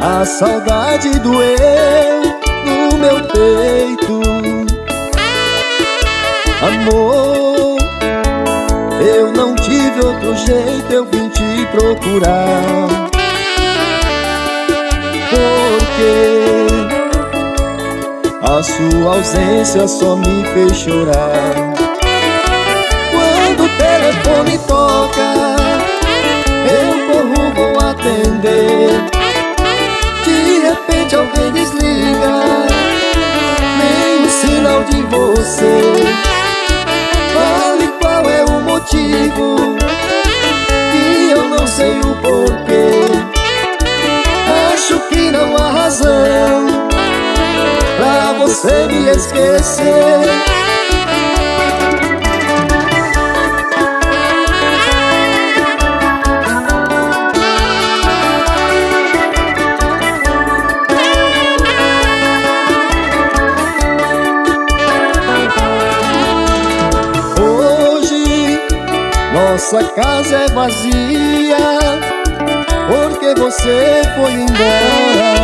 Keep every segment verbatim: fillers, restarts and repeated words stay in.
A saudade doeu no meu peito. Amor, eu não tive outro jeito, eu vim te procurar. Porque a sua ausência só me fez chorar. Quando o telefone toca, eu corro, vou atender. De repente alguém desliga, nem um sinal de você. Fale qual é o motivo, e eu não sei o porquê. Acho que não há razão pra você me esquecer. Hoje nossa casa é vazia, porque você foi embora.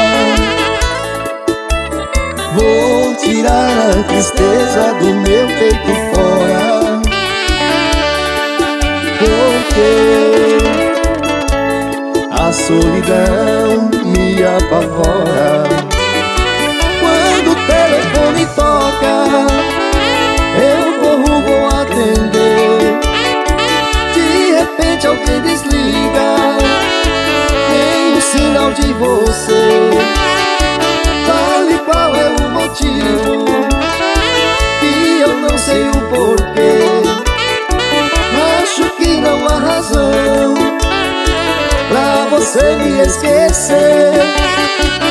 Vou tirar a tristeza do meu peito fora, porque a solidão me apavora. Quando o telefone toca, eu corro, vou atender. De repente alguém desliga, nem um sinal de você. Fale qual é o motivo, que eu não sei o porquê. Acho que não há razão pra você me esquecer.